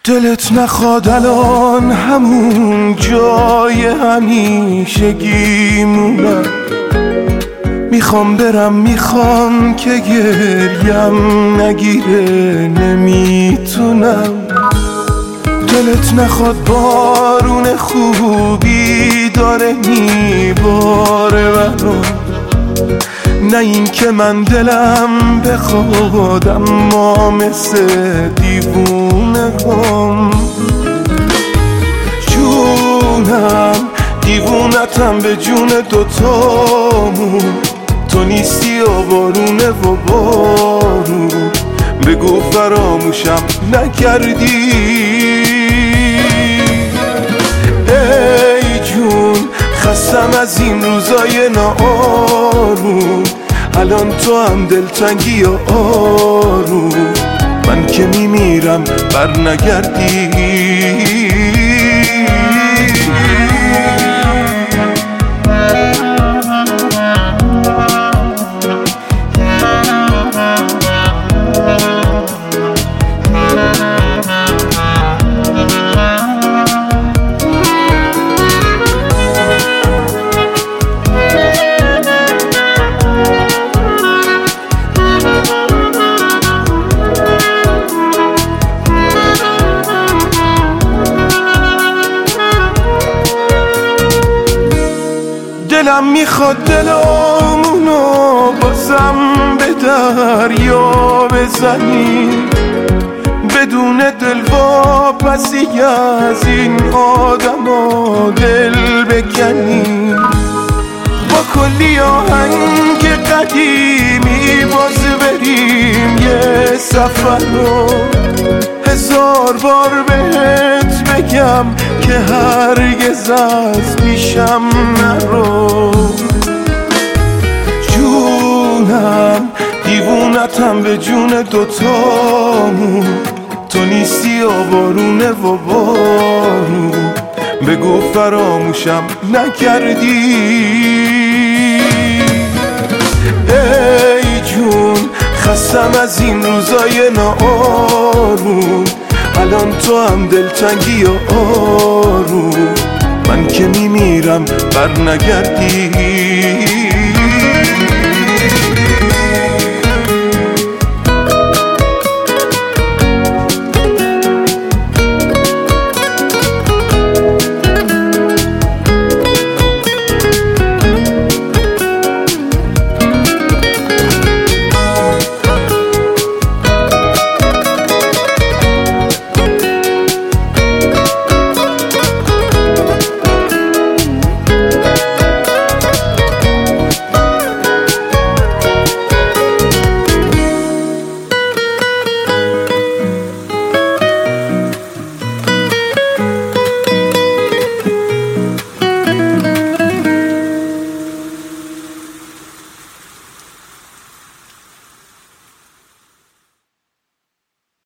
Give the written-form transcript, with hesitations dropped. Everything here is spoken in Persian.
دلت نخواد الان همون جای همیشگی مونم. میخوام که گریم نگیره نمیتونم. دلت نخواد بارون خوبی داره میباره برام، نه این که من دلم بخواد اما مثل دیوونه هم. جونم دیوونتم به جون دوتامون، تو نیستی و بارونه و بارون، بگو فراموشم نکردی. ای جون خستم از این روزای ناآروم، الان تو هم دلتنگی و آروم، من که میمیرم بر نگردی. دلم میخواد دلامونو بازم به دریا بزنی، بدون دلواپسی از این آدما دل بکنی، با کلی آهنگ قدیمی باز بریم یه سفر رو، 1000 بار بهت بگم که هرگز از پیشم نرو. جونم دیوونتم به جون دوتامون، تو نیستی و بارونه و بارون، بگو فراموشم نکردی. ای جون خستم از این روزای ناآروم، الان تو هم دلتنگی و آروم، من که میمیرم بر نگردی.